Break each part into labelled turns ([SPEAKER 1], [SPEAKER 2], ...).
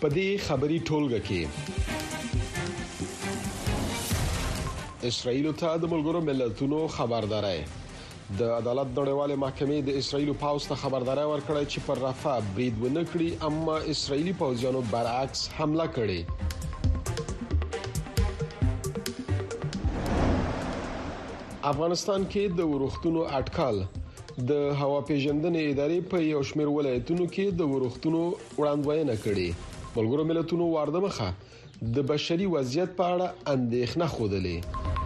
[SPEAKER 1] په دې خبري ټولګه کې اسرائیل ته د ملګرو ملتونو خبرداري د عدالت نړیوالې محکمې د اسرائیل پاوځ ته خبرداري ورکړه چې پر رفح برید ونه کړي، اما اسرائیلي پوځیانو برعکس حمله کړې. افغانستان کې د ورښتونو اټکل د هوا پیژندنې ادارې په یو شمېر ولایتونو کې د ورښتونو وړاندوینه کړې. ملګرو ملتونو وارده مخه د بشري وضعیت په اړه اندېښنه خوده.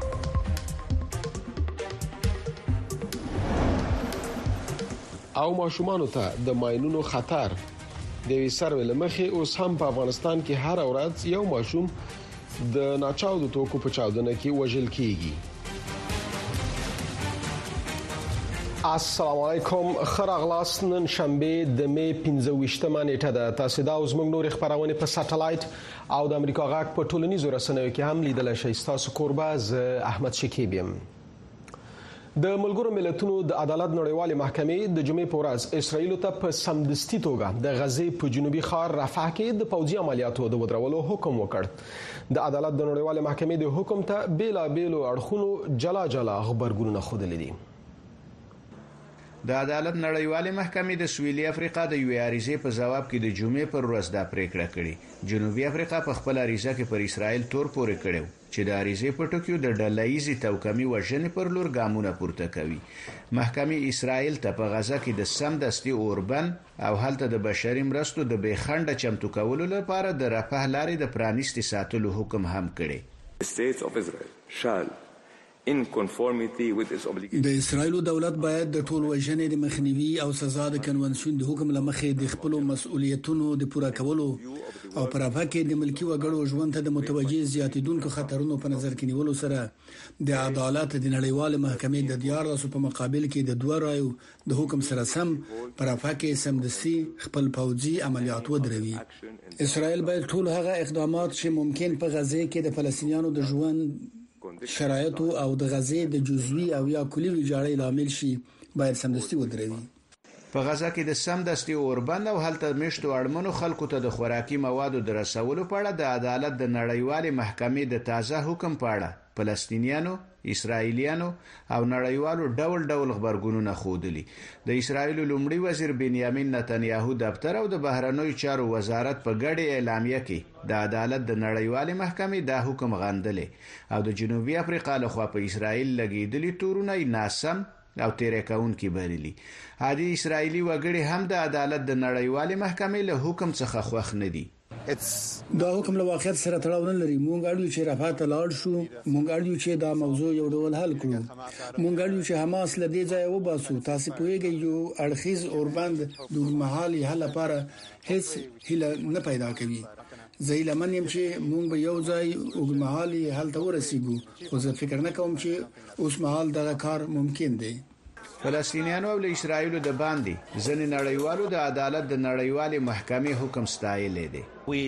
[SPEAKER 1] او ماشومان ته د ماينونو خطر د وسروي لمخې اوس هم په افغانستان کې هر ورځ یو ماشوم د ناچاودو توکو په چاودنه کې وژل کیږي. السلام علیکم، خراغلاس. نن شنبه د می 15مه نیټه ده. تاسو دا اوس موږ نور خبرونه په ساتلایت او د امریکا غاک په ټولنیزو رسنیو کې هم لیدل شئ. تاسو قربا ز احمد شکیب یم. د ملګرو ملتونو د عدالت نړیوالې محکمې د جمعې په ورځ اسرائیل ته په سمدستي توګه د غزې په جنوبي ښار رفح کې د پوځي عملیاتو د ودرولو حکم وکړ. د عدالت د نړیوالې محکمې د حکم ته بیلابېلو اړخونو جلا خبرګونونه خوده دي.
[SPEAKER 2] د عدالت نړیوالې محکمې د سویلي افریقا د یو عریضې په جواب کې د جمعې پر ورځ دا پریکړه کړې. جنوبي افریقا په خپل عریضه کې پر اسرائیل تور پورې کړو چې د عریضې په ټکو د ډله‌ایزي توکمي وژنې پر لور ګامونه پورته کوي. محکمې اسرائیل ته په غزه کې د سمدستي اوربن او هلته د بشري مرستو د بېخنډه چمتو کولو لپاره د رفح لارې د پرانیستي ساتلو حکم هم کړي.
[SPEAKER 3] د اسرائیل دولت باید د ټول وژنې د مخنیوي او سزا د کنونسیون د حکم لمخې د خپل مسؤلیتونو د پوره کولو او پر هغه کې د ملکی وګړو ژوند ته د متوجه زیاتیدونکو خطرونو په نظر کې نیولو سره د عدالت د نړیوالې محکمې د 14 په مقابل کې د 2 رایو د حکم سره سم پر هغه کې سمدستي خپل پوځي عملیات ودروي. اسرائیل باید ټول هغه اقدامات چې ممکن په غزه کې د فلسطینیانو د ژوند شرایط او د غزې د جزوي او یا کلی ویجاړۍ لامل شي باید سمدستي ودروي.
[SPEAKER 2] په غزه کې د سمدستي اوربند او هلته مشتو اړمنو خلکو ته د خوراکي موادو د رسولو په اړه د عدالت د نړیوالې محکمې د تازه حکم په اړه فلسطینیانو، اسرائیلیانو او نړیوالو ډول خبرګونونه خودلی. د اسرائیل لومړي وزیر بنیامین نتنیاهو دفتر او د بهرنیو چارو وزارت په ګډه اعلامیه کې د عدالت د نړیوالې محکمې دا حکم غندلې او د جنوبي افریقا لخوا په اسرائیل لګیدلي تورونه ناسم او تیرې کون کې بریلي. عادي اسرائیلی وګړي هم د عدالت د نړیوالې محکمې له حکم څخه خوښ نه دي.
[SPEAKER 3] دا حکم له واقعیت سره تړاو نه لري. مونږ اړیو چې رفح ته لاړ شو، مونږ اړیو چې دا موضوع یو ډول حل کړو، مونږ اړیو چې حماس له دې ځای وباسو. تاسو پوهیږئ یو اړخیز اوربند د محلي حل لپاره هیڅ هله نه پیدا کوي. زه لمن يم چې مونږ به یو ځای اوږدمهالي حل ته ورسیږو، خو زه فکر نه کوم چې اوس مهال دا کار ممکن دی.
[SPEAKER 2] فلسطینیانو او اسرائیل د باندې ځنې نړیوالو د عدالت د نړیوالې محکمې حکم ستایلې دي.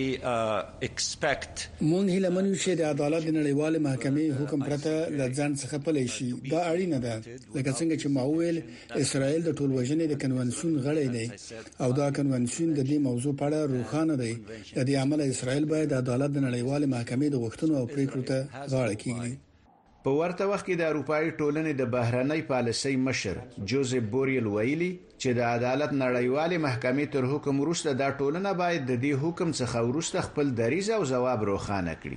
[SPEAKER 3] مونږ هیله منو چې د عدالت د نړیوالې محکمې حکم پرته لځان څخه پلی شي. دا اړینه ده لکه څنګه چې معول اسرائیل د ټول وژنې د کنونسیون غړی دی او دا کنونسیون د دې موضوع په اړه روښانه دی. د دې عمل اسرائیل باید د عدالت د نړیوالې محکمې د غوښتنو او پریکړو ته غاړه کېږدي.
[SPEAKER 2] په ورته وخت کې د اروپאי ټولنې د بهرنۍ پالیسۍ مشر جوزف بوریل ویلي چې د عدالت نړیوالې محکمې تر حکم وروسته دا ټولنه باید د دې حکم څخه وروسته خپل دریځ او ځواب روښانه کړي.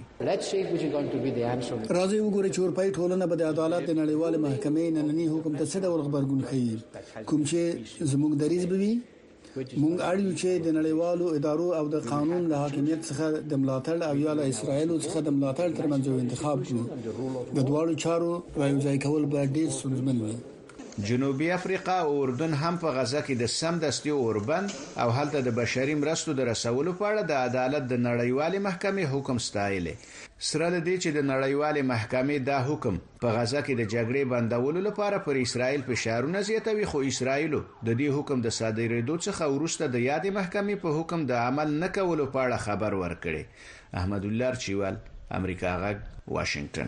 [SPEAKER 3] راځي وګورئ چې اروپאי ټولنه به د عدالت د نړیوالې محکمې ننني حکم ته څه ډول خبرګون ښیي. کوم چې زموږ دریځ به وي. مونږ اړیو چې د نړیوالو ادارو او د قانون له حاکمیت څخه د ملاتړ او یا له اسرائیل څخه د ملاتړ ترمنځ انتخاب کړو. د دوړو چارو رايوځای کول به ډیر ستونزمن وي.
[SPEAKER 2] جنوبي افریقا او اردن هم په غزه کې د سمدستي اوربند او هلته د بشري مرستو د رسولو په اړه د عدالت د نړیوالې محکمې حکم ستایلې. سره د دې چې د نړیوالې محکمې دا حکم په غزه کې د جګړې بندولو لپاره پر اسرائیل فشارونه زیاتوي، خو اسرائیل د دې حکم د صادرېدو څخه وروسته د یادې محکمې په حکم د عمل نه کولو په اړه خبر ورکړي. احمد الله چوال، امریکا غږ، واشنگټن.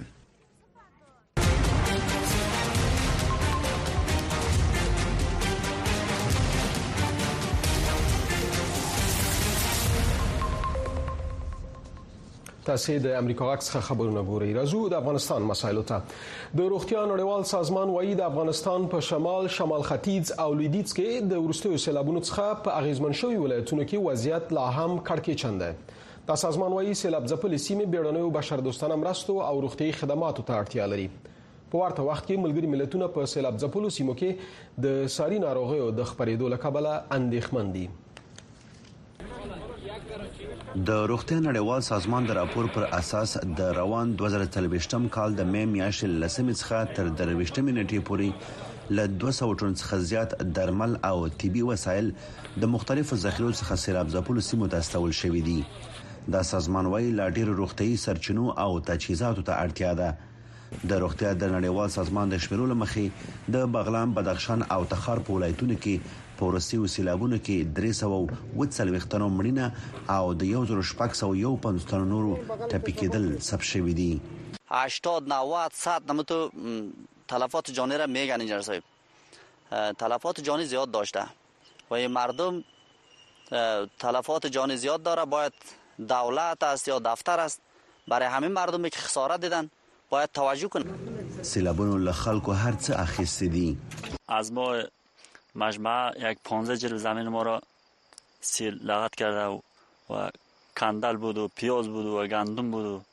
[SPEAKER 1] تاسو د امریکا غږ څخه خبرونه ګورئ. راځو د افغانستان مسایلو ته. د روغتیا نړیوال سازمان وایي د افغانستان په شمال ختیځ او لویدیځ کې د وروستیو سیلابونو څخه په اغیزمن شوي ولایتونو کې وضعیت لا هم کړکېچن دی. دا سازمان وایي سیلاب ځپلې سیمې بیړنیو بشردوستانه مرستو او روغتیايي خدماتو ته اړتیا لري. په ورته وخت کې ملګري ملتونه په سیلاب ځپلو سیمو کې د ساري ناروغیو د خپرېدو له کبله اندېښمن دي.
[SPEAKER 4] د روغتیا نړیوال سازمان د راپور پر اساس د روان 2023م کال د مې میاشتې لسمې څخه تر 23مې نیټې پورې له 200 ټن څخه زیات درمل او طبي وسایل د مختلفو ذخیرو څخه سیلاب ځپلو سیمو ته استول شوې دي. دا سازمان وايي لا ډېر روغتيایي سرچینو او تجهیزاتو ته اړتیا ده. د روغتیا د نړیوال سازمان د شمیرو لمخې د بغلان، بدخشان او تخار په ولایتونو کې په ورسیو سیلابونو کې 340 تنو مړینه او د 1651 تنو نورو ټپي کېدل ثبت شوي دي.
[SPEAKER 5] 80-90 نمتو تلفات جانی را میگن اینجا صاحب. تلفات جانی زیاد داشته و مردم تلفات جانی زیاد داره. باید دولت است یا دفتر است برای همین مردمی که خسارت دیدن باید توجه کنه.
[SPEAKER 4] سیلابونو له خلکو هر څه اخیسته دي.
[SPEAKER 6] از ما مجمع یک 15 جلو زمین ما را سیل لغت کرده و کندل بود و پیاز بود و گندم بود و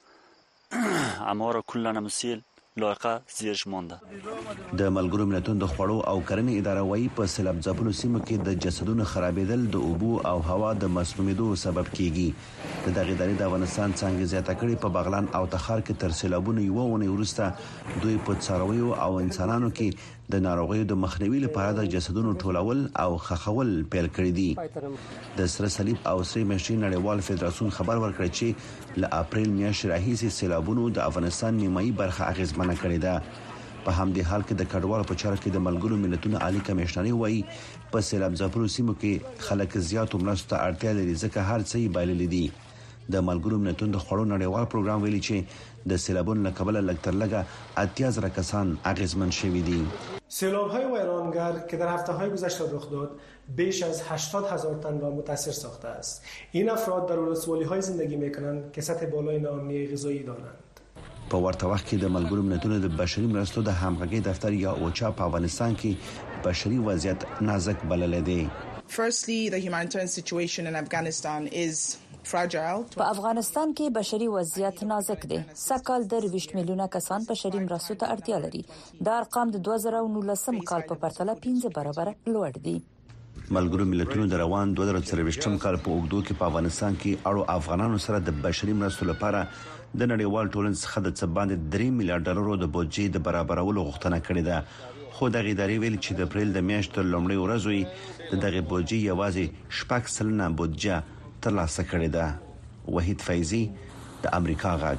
[SPEAKER 6] اما را کلن سیل لایقه زیرش مانده.
[SPEAKER 4] د ملګرو ملتونو د خوړو او کرنې اداره وايي په سیلاب ځپلو سیمو کې د جسدونو خرابېدل د اوبو او هوا د مسمومیدو سبب کیږي. د دغه ادارې د افغانستان څنګه زیاته کړي په بغلان او تخار کې تر سیلابونو یو ونې ورسته دوی په څارویو او انسانانو کې د ناروغیو د مخنیوي لپاره د جسدونو ټولول او خخول پیل کړی دي. د سره صلیب او سره مشي نړیوال فدراسیون خبر ورکړی چې ل اپریل میاشتې راهیسې سیلابونو د افغانستان نیمایي برخه اغیزمنه کړې ده. په همدې حال کې د کډوالو په چارو کې د ملګرو ملتونو عالی کمشنري وایي په سیلاب ځپلو سیمو کې خلک زیاتو مرستو ته اړتیا لري ځکه هر څه یې بایللي دي. د ملګرو ملتونو د خوړو نړیوال پروګرام ویلي چې د سیلابونو له کبله لږترلږه 80,000 کسان اغیزمن شوي دي.
[SPEAKER 7] سیلاب‌های ویرانگر که در هفته‌های گذشته رخ داد بیش از 80,000 تن را متاثر ساخته است. این افراد در ولسوالی‌های زندگی می‌کنند که سطح بالای ناامنی غذایی دارند.
[SPEAKER 4] په ورته وخت کې د ملګرو ملتونو د بشري مرستو د همغږي دفتر یا اوچا په افغانستان کې بشري وضعیت نازک بلل دی.
[SPEAKER 8] Firstly, the humanitarian situation in Afghanistan is fragile.
[SPEAKER 9] په افغانستان کې بشري وضعیت نازک دی. سکهال د 20 میلیونه کسان بشري مرستو ته اړتیا لري. دا ارقام د 2019 کال په پرتله 15 برابر لوړ دي.
[SPEAKER 4] ملګرو ملتونو د روان 2023م کال په اوږدو کې په افغانستان کې اړو افغانانو سره د بشري مرستو لپاره د نړیوال ټولنې څخه د څه باندې 3 میلیارډ ډالرو د بودجې د برابرولو غوښتنه کړې ده. خو دغه ادارې ویل چې د اپریل د میاشتې لومړۍ ورځ د دغه بودجې یوازې 6% بودجه ترلاسه کړې ده. وحید فیضی د امریکا غږ.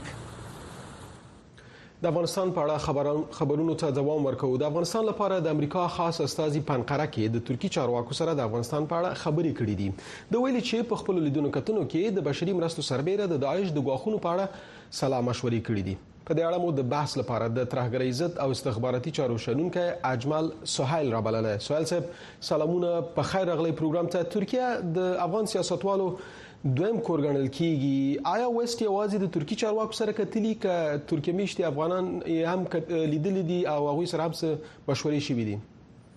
[SPEAKER 1] د افغانستان په اړه خبرونو ته دوام ورکوو. د افغانستان لپاره د امریکا خاص استازي پنقره کې د ترکی چارواکو سره د افغانستان په اړه خبرې کړې دي. د ویلي چې په خپل لیدونکو کتنو کې د بشري مرستو سربېره د داعش د غواخونو په اړه سلا مشورې کړې دي. په دې اړه مو د بحث لپاره د ترهګرۍ ضد او استخباراتي چارو شنونکي اجمل سهیل را بلله. سهیل صاحب سلامونه، په خیر راغلی پروګرام ته. ترکیه د افغان سیاستوالو دویم کور ګڼل کیږي. آیا وست یوازې د ترکی چارواکو سره کتلی ک ترکیه میشتي افغانان هم لیدل دي او هغه سره هم څه مشورې شوې دي؟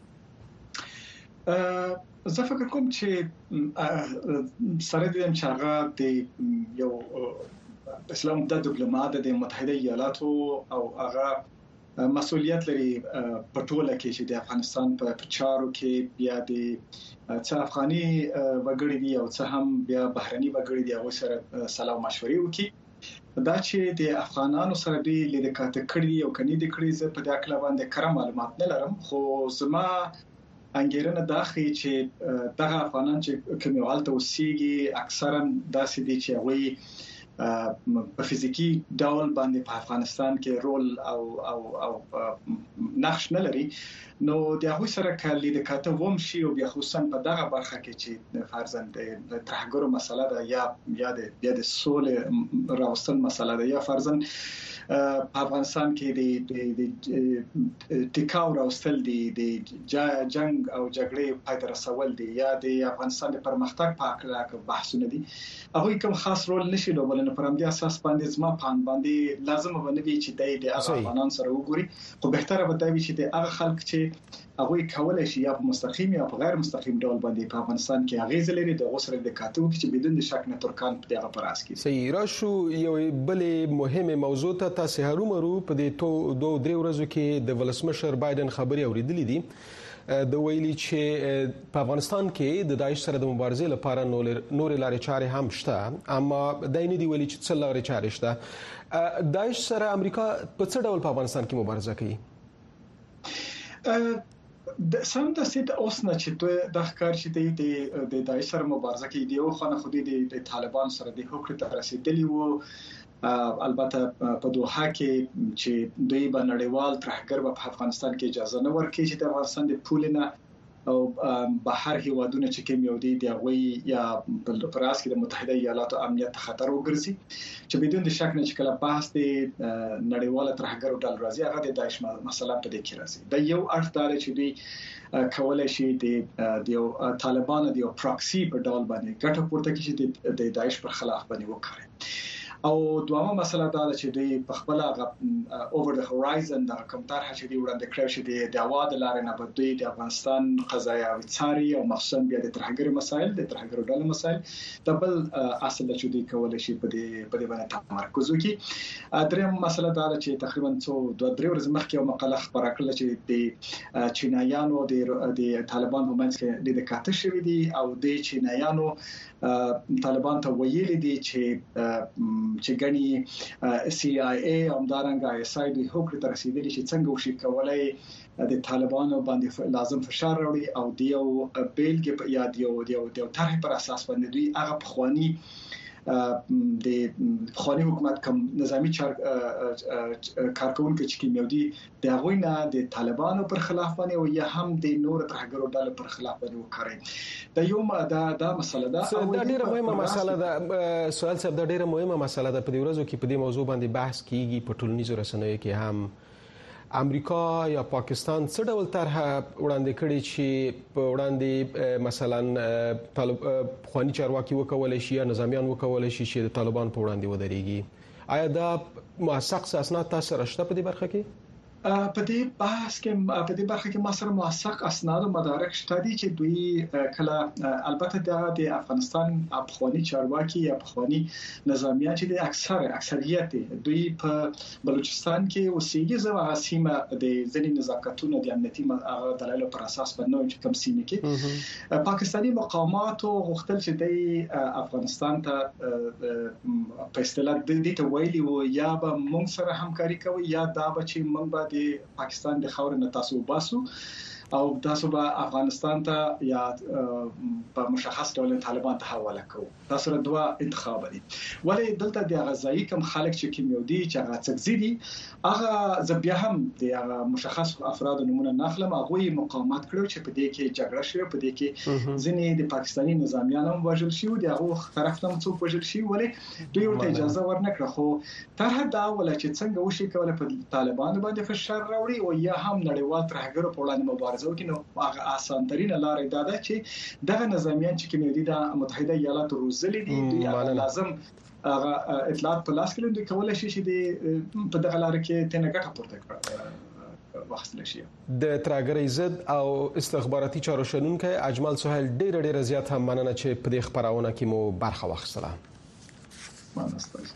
[SPEAKER 10] زه فکر کوم چې سره دې چې هغه د یو اسلام د ډیپلوماټ د متحده ایالاتو او هغه مسؤلیت لري په ټوله کې چې د افغانستان په چارو کې بیا د څه افغاني وګړي دي او څه هم بیا بهرني وګړي دي هغه سره سلام مشورې وکړي. دا چې د افغانانو سره دی لیدکاته کړی او کني د کړی زه په دې اړه باندې کره معلومات نه لرم، خو زما انګیرنه دا ښیي چې دغه افغانان چې کوم حالت اوسېږي اکثرا داسې دي چې هغه په فزیکی ډول باندې په افغانستان کې رول او نقش نه لري. نو د هغه سره کلی د کاته ووم شي او بیا خصوصا په دغه برخه کې چې فرضاً د ترهګرو مسله ده یا د سولې راوستل مسله ده یا فرضاً په افغانستان کې د ټیکاو راوستل دي د جنگ او جګړې پای ته رسول دي یا د افغانستان د پرمختګ په اړه بحثونه دي هغه کوم خاص رول نشي لوبولای په همدې اساس باندې زما پان باندې لازم باندې چې د افغانان سره وګوري خو بهتره به دا وي چې د هغه خلک چې هغه کولای شي یا په مستقیم یا په غیر مستقیم ډول باندې په افغانستان کې اغیز لري د غوسره د کاتو چې بدون د شک نه ترکان په دغه پراس کې
[SPEAKER 1] صحیح راشو یو بلې مهمه موضوع ته تاسو هرومرو په دې دوه درې ورځو کې د ولسمشر بایدن خبري اوریدلې دي د ویلي چې په افغانستان کې د داعش سره د مبارزې لپاره نور لارې چارې هم شته اما دای نه دی ویلي چې څه لارې چارې شته داعش سره امریکا په څه ډول په افغانستان کې مبارزه کوي
[SPEAKER 10] د سم د سید اوسنه چې د ښکار چې د داعش سره مبارزه کوي دی او خانه خودي د طالبان سره د حکومت ته رسیدلی وو البته په دوحه کې چې دوی په نړیوال ترهګر په افغانستان کې اجازه نه ورکړي چې د افغانستان د پولینه او بهر هیوادونه چې کوم یو دي د غوي یا په پراس کې د متحده ایالاتو امنیت خطر وګرځي چې بدون د شک نه چې کله بحث د نړیواله ترهګر ډول راځي هغه د داعش مثلا په دې کې راځي د یو اړتیا چې دوی کولای شي د طالبان د یو پراکسي په ډول باندې ګټه پورته کړي چې د داعش پر خلاف باندې وکړي او دوامه مسله دا ده چې دوی په خپل اوور د هورایزن د کمتر چې دی وړاندې کړی چې د اواز لارې نه بدوي د افغانستان قضایا او څاري او مخصوصا بیا د ترهګر مسایل د ترهګر ډول مسایل د بل اصل چې دوی کولای شي په دې باندې تمرکز وکړي دریم مسله دا ده چې تقریبا دوه درې ورځې مخکې یو مقاله خبره کړل چې د چینایانو د طالبان په منځ کې د کاته شوی دي او د چینایانو طالبان ته ویلي دي چې غني سی آی ای همدارنګه آی اس آی د حکومت ته رسیدلی چې څنګه وشي کولای د طالبانو باندې لازم فشار راوړي او دیو بیلګه یا دیو طرح پر اساس باندې دوی هغه پخوانی د خاني حکومت کوم نظامی کارکونکو چې کیمیاوي د غوینه د طالبانو پر خلاف باندې او یا هم د نور ترهګرو ډلو پر خلاف باندې وکړي د یو دا مسله ده
[SPEAKER 1] او دا ډیره مهمه مسله ده سوال صاحب دا ډیره مهمه مسله ده په دې ورځو کې په دې موضوع باندې بحث کیږي په ټولنیزو رسنیو کې هم امریکا یا پاکستان څه ډول طرح وړاندې کړي چې په وړاندې مثلا خواني چارواکي وکولای شي یا نظامیان وکولای شي چې د طالبان په وړاندې ودرېږي آیا دا موثق اسناد تاسو راشته په دې برخه کې
[SPEAKER 10] په دې بحث کې په دې برخه کې ما سره موثق اسناد او مدارک شته دي چې دوی کله البته د افغانستان افغاني چارواکي یا افغاني نظامیان چې د اکثریت دوی په بلوچستان کې اوسېږي زو سیمه د ځینې نزاکتونو د امنیتي دلایلو پر اساس باندې کوم سیمه کې پاکستاني مقامات غوښتل چې د افغانستان ته په اصطلاح د دې ته ویلي وو یا به موږ سره همکاري کوي یا دا به چې موږ د پاکستان د خاور نه تاسو باسو او تاسو به افغانستان ته یا په مشخص ډول طالبان ته حواله کوو دا سره دوه انتخاب دي ولی دلته د غزایی کوم خلک چې کیمیاوي چې هغه څخه هغه زبیا هم د مشخص افراد نمونه ناخلم هغه مقاومت کړو چې په دې کې جګړه شوه په دې کې ځینې د پاکستاني نظامیان هم وژل شو د هغه طرف ته څوک وژل شي ولی دوی ورته اجازه ورنکړه خو تر دا ول چې څنګه وشي کولای په طالبان باندې فشار راوړي او یا هم نړیوال ترهګر په وړاندې مبارزه وکړي هغه آسان ترين لارې دا ده چې دغه نظامیان چې کیمیاوي د متحده ایالاتو روزلي دي دوی لازم اطلاعات په لاس کې لري کولای شي چې په دغه لار کې تنه ګټه پورته کړي واخستل شي
[SPEAKER 1] د ترهګرۍ ضد او استخباراتي چارو شنونکو اجمل سهیل ډېر زیات هم مننه چې په دې خبرونه کې مو برخه واخیستله
[SPEAKER 10] مننه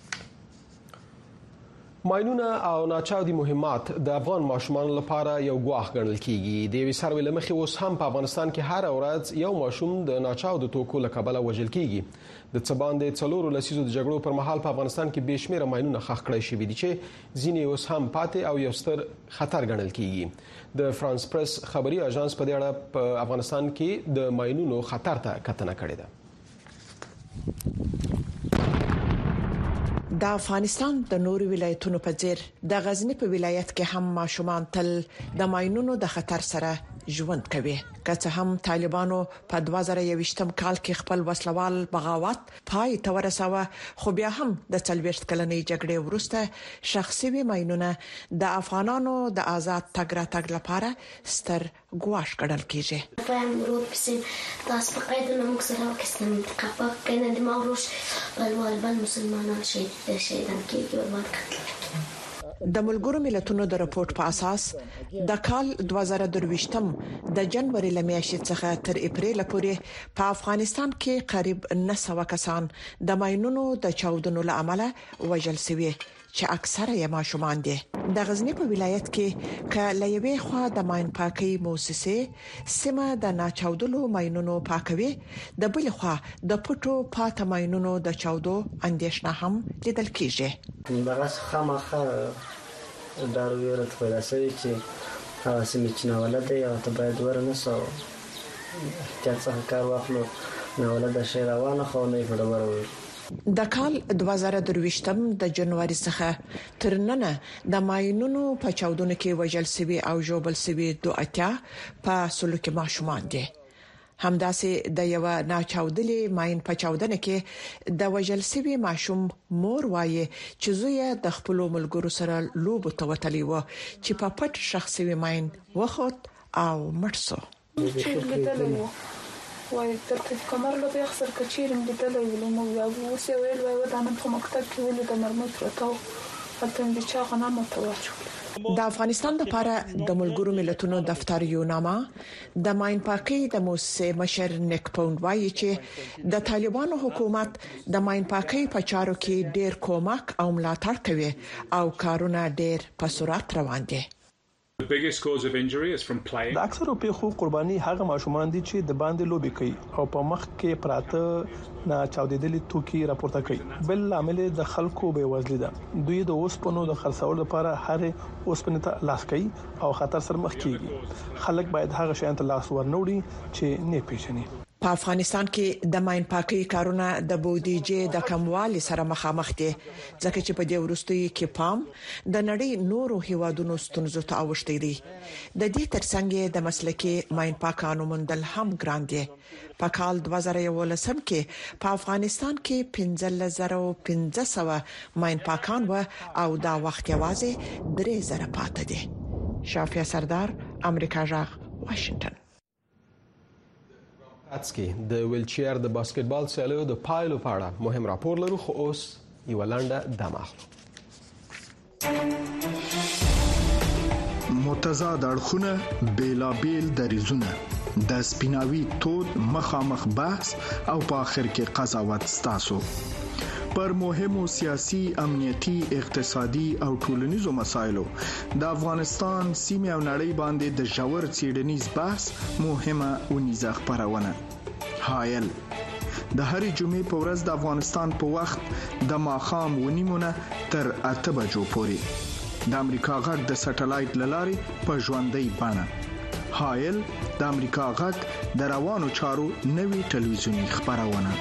[SPEAKER 1] ماینونه او ناچاودي مهمات د افغان ماشومان لپاره یو ګواښ ګڼل کیږي د وی سروي لمخې اوس هم په افغانستان کې هر ورځ یو ماشوم د ناچاودو توکو له کبله وژل کیږي د څباندې څلورو لسیزو د جګړو پر مهال په افغانستان کې بشمیره ماینونه ښخ کړي شوي دي چې ځینې اوس هم پاتې او یو ستر خطر ګڼل کیږي د فرانس پریس خبري اژانس په دې اړه په افغانستان کې د ماینونو خطر ته کتنه کړې ده
[SPEAKER 11] د افغانستان د نورو ولایتونو په څیر د غزنی په ولایت کې هم ماشومان تل د ماینونو د خطر سره ژوند کوي. که څه هم طالبانو په 2021م کال کې خپل وسلوال بغاوت پای ته ورساوه، خو بیا هم د 40 کلنې جګړې وروسته شخصي ماينونه د افغانانو د آزاد تګ راتګ لپاره ستر ګواښ ګڼل کیږي.
[SPEAKER 12] فهم رود بسیم تاس بقیدونه موږ سره وکستم انتقاب کنه د ماروش بل مسلمانان شهیدان کیږي او ورته کتل.
[SPEAKER 11] د ملګرو ملتونو د راپورټ په اساس د کال 2023م د جنوري لمیاشتې څخه تر اپریل پورې په افغانستان کې قریب 900 کسان د ماينونو د چاودنو له امله وژل شوي چې اکثره یې ماشومان دي. د غزنی په ولایت کې ک لېوي خوا د ماين پاکي موسسه سیمه د ناچاودلو ماينونو پاکوي، د بل خوا د پټو پات ماينونو د چاودو اندیشنه هم لیدل کیږي.
[SPEAKER 13] دغه خامخا دارویرت پیدا شوی چې هغه سیمه چې ناولده یا ته باید ورنسو احتیاط څخه کار واخلو، ناولده شي روانه خو نه فډوره.
[SPEAKER 11] د کال 2023م د جنوري څخه تر نن د ماينونو په چاودنو کې وژل شوی او جوبل شوی دوه اتیا په سلوک ماشومان دي. همداسې د یو ناچاودلې ماين په چاودنه کې د وژل شوی ماشوم مور وایي چې زوی د خپل ملګرو سره لوب توتلی و چې په پټ شخصي ماين وخت او مرسو.
[SPEAKER 14] وای ترته کمر له به اخر کچیرم د دلې ولوم او وسه ویل وای ودانم په مکتب کې ویل د مرمت پرتاو هلته د چا غنا متواچو.
[SPEAKER 11] د افغانستان لپاره د ملګرو ملتونو دفتر یو نامه د ماين پاکي د موسسه مشر نیک پوند وایي چې د طالبانو حکومت د ماين پاکي په چارو کې ډېر کومک او ملاتړ کوي او کارونه ډېر په سرعت روان دي.
[SPEAKER 15] د اکثرو پیښو قرباني هغه ماشومان دي چې د باندې لوبي کوي او په مخ کې پراته نه چاودېدلې توکي راپورته کوي. بل عامل د خلکو بې وزلي ده. دوی د اوسپنو د خرڅولو لپاره هر اوسپنې ته لاس کوي او خطر سره مخ کیږي. خلک باید هغه شیان ته لاس ورنوړي چې نه پیژني.
[SPEAKER 11] په افغانستان کې د ماين پاکي کارونه د بودیجې د کموالي سره مخامخ دي، ځکه چې په دې وروستیو کې پام د نړۍ نورو هیوادونو ستونزو ته اوښتي دي. د دې ترڅنګ د مسلکي ماين پاکانو مندل هم ګران دي. په کال 2011 کې په افغانستان کې 15500 ماين پاکان و او دا وخت یوازې 3000 پاتې دي. شافیا سردار، امریکا جغ، واشنگټن.
[SPEAKER 1] اڅکي د ویلچیر د باسکټبال سیالیو د پایلو په اړه مهم راپور لرو، خو اوس یو لنډه دمه اخلو.
[SPEAKER 16] متضاد اړخونه، بیلابیل دریزونه، د سپیناوي تود مخامخ بحث او په اخر کې قضاوت ستاسو پر مهمو سیاسي، امنیتي، اقتصادي او ټولنیزو مسایلو د افغانستان سیمه او نړۍ باندې د ژور څېړنیز بحث مهمه ونیزه خبرونه. حایل د هرې جمعې په ورځ د افغانستان په وخت د ماښام ونیمونه تر 8 بجو پورې د امریکا غږ د سټلایټ لارې په ژوندۍ بڼه. حایل د امریکا غږ د روانو چارو نوي ټلویزیونی خبرونه.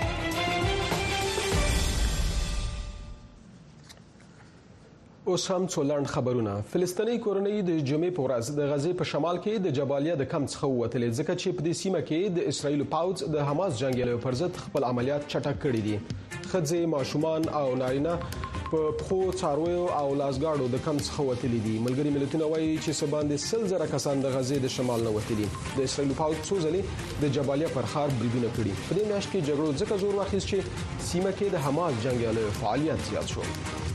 [SPEAKER 1] اوس هم څولند خبرونه. فلسطیني کورنۍ د جمعې په ورځ د غزې په شمال کې د جبالیه د کمپ څخه ووتلې، ځکه چې په دې سیمه کې د اسرایل پوځ د حماس جنگیالیو پر ضد خپل عملیات چټک کړي دي. ښځې، ماشومان او نارینه په پخو څارویو او لاسګاړو د کمپ څخه وتلي دي. ملګري ملتونه وایي چې څه باندې 100,000 کسان د غزې د شمال نه وتلي. د اسرایل پوځ څو ځلې د جبالیه پر ښار بریدونه کړي. په دې میاشت کې جګړو ځکه زور واخیست چې سیمه کې د حماس جنگیالیو فعالیت زیات شو.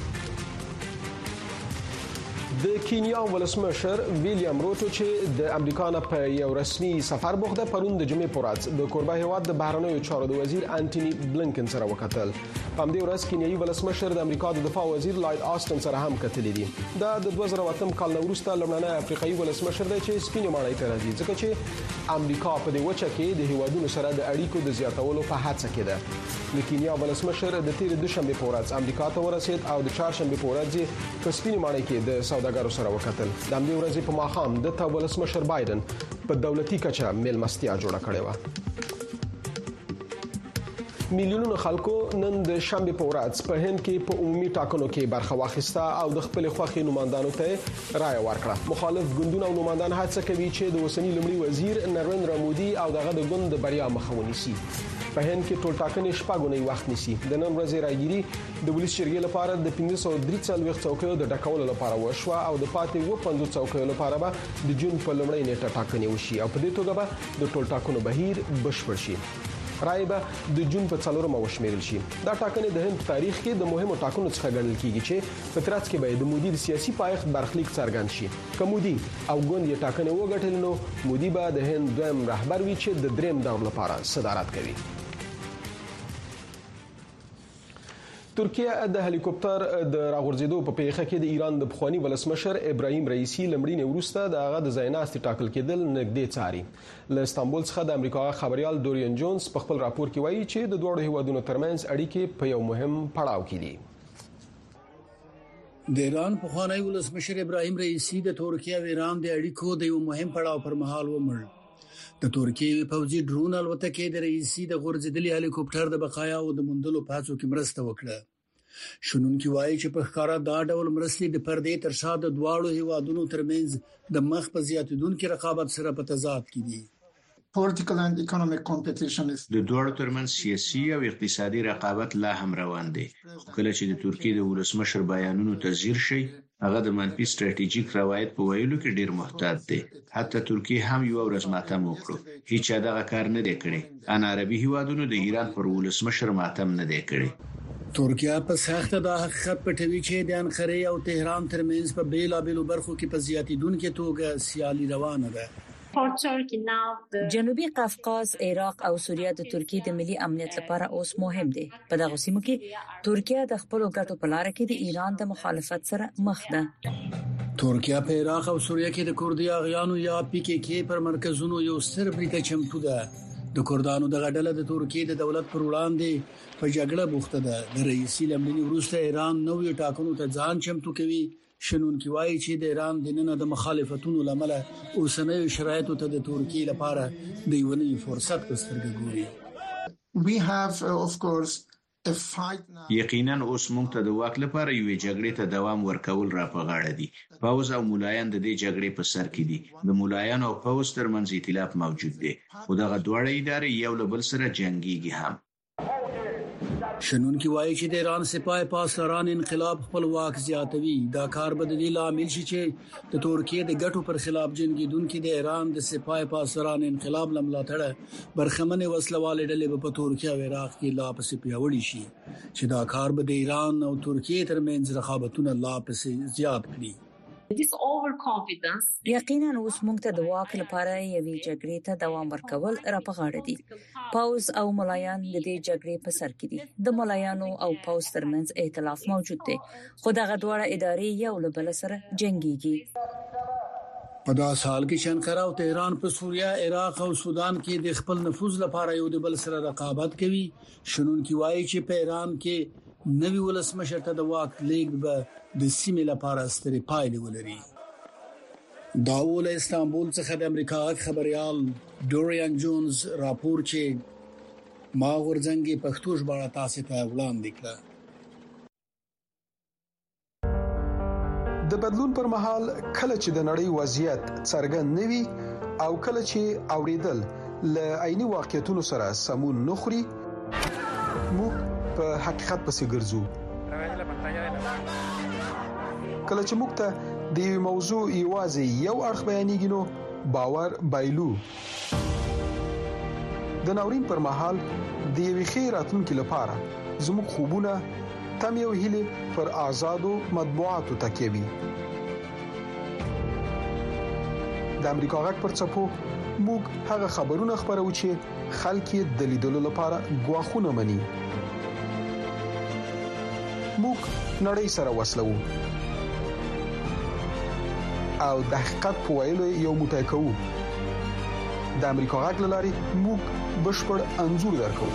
[SPEAKER 1] د کینیا ولسمشر ویلیام روټو چې د امریکا نه په یو رسمي سفر بوخته پرون د جمعې په ورځ د کوربه هیواد د بهرنیو چارو د وزیر انټونی بلنکن سره وکتل. په همدې ورځ کینیایي ولسمشر د امریکا د دفاع وزیر لایډ آستن سره هم کتلې دي. دا د 2008 کال وروسته لومړنی افریقایي ولسمشر دی چې سپینې ماڼۍ ته راځي، ځکه چې امریکا په دې وچه کې د هیوادونو سره د اړیکو د زیاتولو په هڅه کې ده. د کینیا ولسمشر د تیر دوشنبه په ورځ امریکا ته ورسید او د چهارشنبه په ورځ په سپینې ماڼۍ کې د سوداګرو سره وکتل. د همدې ورځې په ماښام د ولسمشر بایدن په دولتي کچه میلمستیا جوړه کړې و. میلیونونو خلکو نن د شنبه په ورځ په هند کې په عمومي ټاکنو کې برخه واخیسته او د خپل خوښي نوماندانو ته رائے ورکړه. مخالف ګوندونه او نوماندان هڅه کوي چې د اوسنی لومړي وزیر نریندرا مودي او دغه د ګوند بریا مخه ونیسي. په هند کې ټول ټاکنې شپږونی وخت نیسي. د نن ورځې راګيري د ولس جرګې لپاره د 1543 څوکیو د ډکولو لپاره وشوه او د پاتې 50 څوکیو لپاره به د جون په لومړۍ نیټه ټاکنې وشي او په دې توګه به د ټول ټاکنو بهیر بشپړ شي. رائے به د جون په 4مه وشمیرل شي. دا ټاکنې د هند تاریخ کې د مهمو ټاکنو څخه ګڼل کیږي چې په ترڅ کې به د مودي د سیاسي پایښت برخلیک څرګند شي. که مودي او ګوند یې ټاکنې وګټل نو مودي به د هند دویم رهبر وي چې د دریم دور لپاره صدارت کوي. ترکیه د هلیکوپټر د راغورځېدو په پیښه کې د ایران د پخوانی ولسمشر ابراهیم رئیسی لمړینې وروسته د هغه د ځایناستي ټاکل کېدل نږدې څاري. له استانبول څخه د امریکا خبريال دوریان جونز په خپل راپور کې وایي چې د دوه هیوادونو ترمنځ اړیکې په یو مهم پړاو کې دي.
[SPEAKER 3] د ایران پخوانی ولسمشر ابراهیم رئیسی د ترکیه او ایران د اړیکو د یو مهم پړاو پر مهال ومړ. د ترکیه پوځي ډرون الوتکې د رئیسی د غورځېدلي هلیکوپټر د بقایاو د موندلو په هڅو کې مرسته وکړه. شنونکي وایي چې په ښکارا دا ډول مرستې د پردې تر شا د دواړو هیوادونو ترمنځ د مخ په زیاتیدونکو رقابت سره په تضاد کې دي.
[SPEAKER 16] Political and economic competition is
[SPEAKER 2] د دوړو ترمنځ سیاسي او اقتصادي رقابت لا هم روان دی. کله چې د ترکیه د ولسمشر بیانونو ته ځیر شي هغه د منفي ستراتیژیک روایت په ویلو کې ډیر محتاط دی. حتی ترکیه هم یو ورځ ماتم وکړو. هیڅ دغه کار نه دی کړی. ان عربي هیوادونو د ایران پر ولسمشر ماتم نه دی کړی.
[SPEAKER 3] ترکیه په سخت د حقیقت پټوي چې د انقره او تهران ترمنځ په بیلابېلو برخو کې په زیاتیدونکو توګه سیالي روانه ده.
[SPEAKER 9] جنوبي قفقاز، عراق او سوریه د ترکیه د ملي امنیت لپاره اوس مهم دي. په دغه سیمو کې ترکیه د خپل ګټو په لار کې د ایران د مخالفت سره مخ ده.
[SPEAKER 3] ترکیه په عراق او سوریه کې د کردي اغیانو یا PKK پر مرکزونو یو ستر بریټ چمتو ده. د کردانو د غډله د ترکیه د دولت پر وړاندې په جګړه بوخته ده. د رئیسی لمړي وروسته ایران نوې ټاکنو ته ځان چمتو کوي. شنونکي وایي چې د ایران د نن د مخالفتونو لامل اوسنۍ شرایطو ته د ترکیه لپاره د یو نوي فرصت په سترګه ګوري.
[SPEAKER 16] we have of course a fight now.
[SPEAKER 2] یقینا اوس موږ ته د واک لپاره یو جګړې ته دوام ورکول را په غاړه دي. پوز او مولایان د دې جګړې په سر کې دي. د مولایانو او پوز ترمنځ ائتلاف موجود دی. خو دغه دواړه ادارې یو له بل سره جنگيږي هم.
[SPEAKER 3] شنونکي وایي چې د ایران سپاه پاسداران انقلاب خپل واک زیاتوي. دا کار به د دې لامل شي چې د ترکیه د ګټو پر خلاف جنگیدونکو د ایران د سپاه پاسداران انقلاب لملاتړ برخمنې وسلوالې ډلې په ترکیه او عراق کې لا پسې پیاوړي شي چې دا کار به د ایران او ترکیه ترمنځ رقابتونه لا پسې زیات کړي.
[SPEAKER 9] یقینا اوس موږ ته د واک لپاره یوې جګړې ته دوام ورکول را په غاړه دي. پوز او ملایان د دې جګړې په سر کې دي. د ملایانو او پوز ترمنځ ائتلاف موجود دی. خو دغه دواړه ادارې یو له بل سره جنگيږي.
[SPEAKER 3] په دا سال کې شنقره او تهران په سوریه، عراق او سودان کې د خپل نفوذ لپاره یو د بل سره رقابت کوي. شنونکي وایي چې په ایران کې نوی ولسمشر ته د واک لیږد به د سیمې لپاره سترې پایلې ولري. دا ول استانبول څخه د امریکا خبريال دوریان جونز راپور چې ما ورځنګي پښتو ژباړه تاسو ته وړاندې کړه.
[SPEAKER 1] د بدلون پر مهال کله چې د نړۍ وضعیت څرګند نوي او کله چې اوریدل ل عیني واقعیتونو سره سمون نخري موږ په حقیقت پسې ګرځو. کله چې موږ ته د یو موضوع یوازې یو اړخ بیانېږي نو باور بایلو. د ناورین پر مهال د یوې ښې راتلونکې لپاره زموږ خوبونه تم یو هیله پر آزادو مطبوعاتو تکیوي. د امریکا غږ پر څپو موږ هغه خبرونه خبرو چې خلک د لیدلو لپاره غواخونه مني. موږ نړۍ سره وصلو او د حقیقت په ویلو یو موټی کوو. د امریکا غږ لاري موږ بشپړ انزور درکو.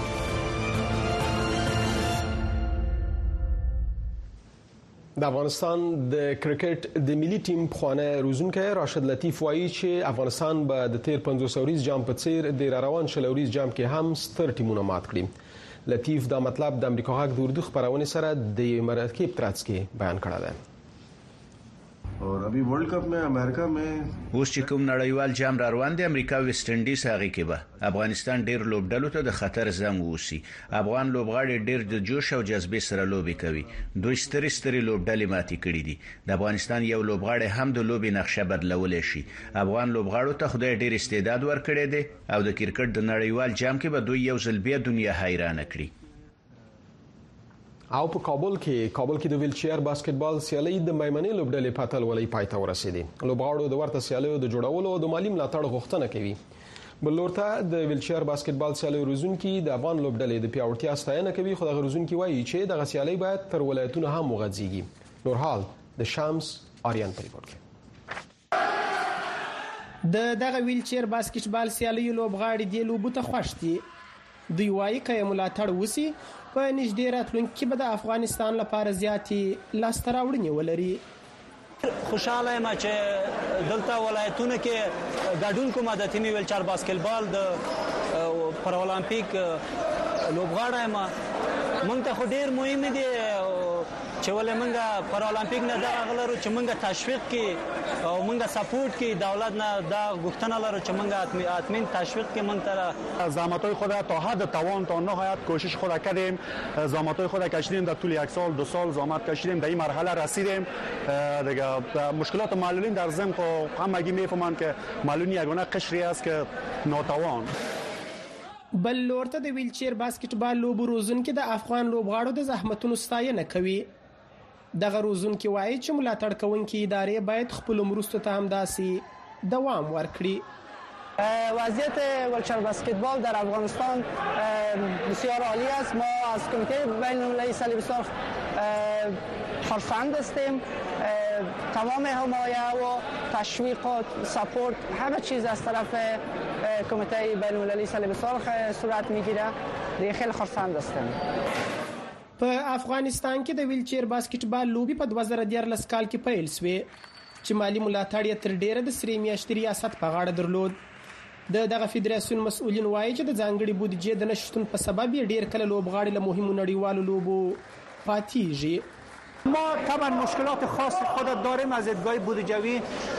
[SPEAKER 1] د افغانستان د کرکټ د ملي ټیم خوانه روزونکي راشد لطیف وایي چې افغانستان به د تیر 500 جام په څیر د روان شلوريز جام کې هم ستر ټیمونه مات کړي. لطیف دا مطلب د امریکا غاک د اردو خبرونه سره د مرکب ترڅ کې بیان کړی دی.
[SPEAKER 17] और अभी world cup में अमेरिका में
[SPEAKER 2] اوس چې کوم نړیوال جام را روان دی امریکا ویسټ انډیز هغه کې به افغانستان ډیر لوبډلو ته د خطر زنګ ووسی. افغان لوبغاړي ډیر د جوش او جذبې سره لوبي کوي. دوی ستري لوبډلې ماتې کړې دي. د افغانستان یو لوبغاړي هم د لوبي نقشه بدلولې شي. افغان لوبغاړو ته خدای ډیر استعداد ورکړي دي او د کرکټ د نړیوال جام کې به دوی یو ځل بیا دنیا حیران کړي.
[SPEAKER 1] او په کابل کې د ویلچیر باسکټبال سیالي د میمنې لوبډلې په اتلولۍ پای ته ورسېدې. لوبغاړو د ورته سیالیو د جوړولو او د مالی ملاتړ غوښتنه کوي. بل لورته د ویلچیر باسکټبال سیالي روزونکي د افغان لوبډلې د پیاوړتیا ستاینه کوي، خو د روزونکي وایي چې د سیالي باید تر ولایتونو هم وغځيږي. نورحال د شمس آریان په ریپورت کې
[SPEAKER 18] دغه ویلچیر باسکټبال سیالي لوبغاړي د لوبو ته خوښ دي. دوی وایي چې ملاتړ وسی په نږدې راتلونکي کې به د افغانستان لپاره زیاتې لاسته راوړنې ولري.
[SPEAKER 19] خوشاله یم چې دلته ولایتونو کې ګډون کوم د ټیمي ویلچر باسکټبال د پر اولمپیک لوبغاړی یم. مونږ ته خو ډیر مهم دي چې ولې مونږ پر اولمپیک نه دا غلرو چې مونږ تشویق کې او مونږ سپورت کې دولت نه دا غوښتنه لرو چې مونږ اتمن تشویق کې مونږ تر
[SPEAKER 20] زحمت‌های خود تا حد توان تا نهایت کوشش خود کردیم. زحمت‌های خود کشیدیم در طول یک سال 2 سال زحمت کشیدیم، در این مرحله رسیدیم. دیگه مشکلات معلولین در ضمن همگی میفهمند که معلولین یگانه قشری است که ناتوان.
[SPEAKER 18] بل لورته د ویلچیر باسکټبال لوبو روزونکي د افغان لوبغاړو د زحمتونو ستاینه کوي. دغه روزونکي وایي چې ملاتړ کوونکي ادارې باید خپل مرستو ته هم داسې دوام ورکړي.
[SPEAKER 21] وضعیت ویلچر بسکتبال در افغانستان بسیار عالی است. ما از کمیته بین‌المللی صلیب سرخ خرسند هستیم. تمام حمایه و تشویق و سپورت همه چیز از طرف کمیته بین‌المللی صلیب سرخ صورت میگیره. دیگه خیلی خرسند هستیم.
[SPEAKER 18] په افغانستان کې د ویلچیر باسکټبال لوبي په 2014 کال کې پیل شوې چې مالی ملاتړ یې تر ډیره د سری میاشتې ریاست په غاړه درلود. دغه فدراسیون مسؤلین وایي چې د ځانګړي بودیجې د نشټون په سبب یې ډیر کله لوبغاړي له مهمو نړیوالو لوبو پاتېږي.
[SPEAKER 19] ما طبعا مشکلات خاص خود داریم از دیدگاه بودجوی.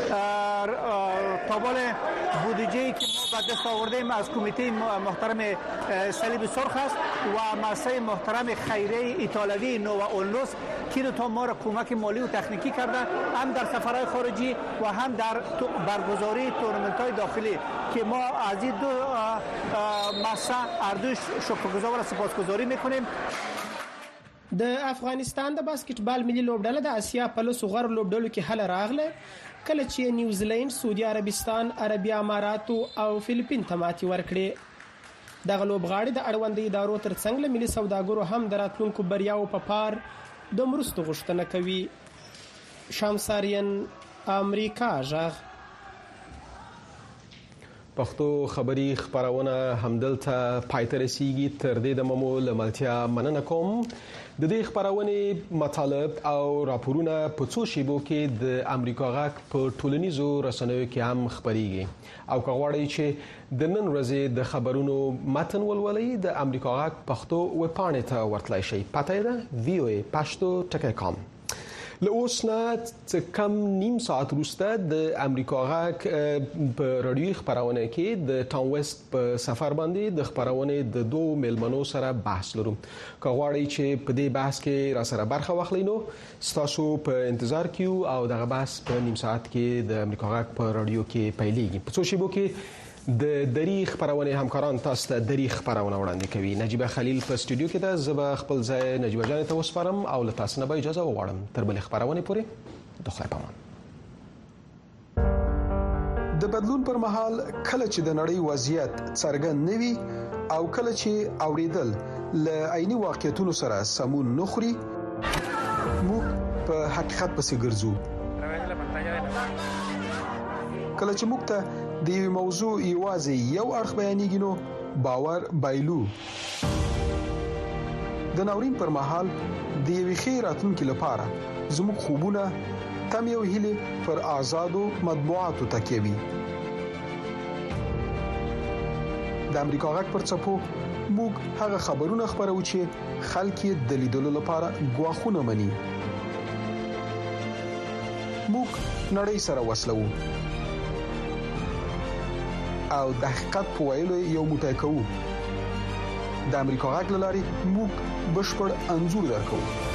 [SPEAKER 19] تابال بودجه‌ای که ما به دست آوردیم از کمیته محترم صلیب سرخ است و مؤسسه محترم خیریه ایتالوی نووا اونلوس که تا ما را کمک مالی و تکنیکی کرده، هم در سفرهای خارجی و هم در برگزاری تورنمنت‌های داخلی که ما از این دو مؤسسه هر دوی شکرگزار و سپاسگزاری می‌کنیم.
[SPEAKER 18] د افغانستان د باسکټبال ملي لوبډله د اسیا په لسو غوړ لوبډلو کې حل راغله کله چې نیوزیلند، سعودي عربستان، عربي امارات او فلیپین ته ماتې ورکړې. دغه لوبغاړي د اړوند ادارو ترڅنګ له ملي سوداګرو هم د راتلونکو بریاو په پار د مرستو غوښتنه کوي. شمساریان امریکا ژغ
[SPEAKER 1] پښتو خبری خبرونه همدلته پای ته رسیږي. تر دې د ممو لملتیا مننه کوم. د دې خبرونه مطالب او راپورونه په څو شیبو کې د امریکا غاک په ټولنیزو رسنیو کې هم خبريږي. او کغواړی چې د نن ورځې د خبرونو متن ولولئ د امریکا غاک پښتو ویب پاڼې ته ورتلای شئ. پته ده voa.pashto.com. له اوس نه کم نیم ساعت وروسته د امریکا غاک په رادیوي خبرونه کې د ټاون ویسټ په سفر باندې د خبرونه د دوه ملمنو سره بحث لرو. کغواړی چې په دې بحث کې را سره برخه واخلئ نو تاسو په انتظار کیو او دغه بحث په نیم ساعت کې د امریکا غاک په رادیو کې پیلېږي. په څو شیبو کې د دری خبرونه همکاران تاسو ته دری خبرونه وړاندې کوي. نجيبه خلیل په استودیو کې ده. زه به خپل ځای نجيبه جان ته وسپارم او له تاسو نه به اجازه وغواړم تر بل خبرونه پورې د خدای پامان.
[SPEAKER 22] د بدلون پر مهال کله چې د نړۍ وضعیت څرګند نوي او کله چې اوریدل ل عیني واقعیتونو سره سمون نخري موږ په حقیقت پسې ګرځو. کله چې موږ ته د یو موضوع یوازې یو اړخ بیانېږي نو باور بایلو. د ناورین پر مهال د یو خیراتونکو لپاره زموږ خوبونه تم یو هیله پر آزادو مطبوعاتو تکیوي. د امریکا غږ پر څپو موږ هغه خبرونه خبرو چې خلک یې د لیدلو لپاره غواخونه مني. موږ نړۍ سره وصلو او د حقیقت په ویلو یو موټی کوو. د امریکا غږ لاري موږ بشپړ انزور درکو.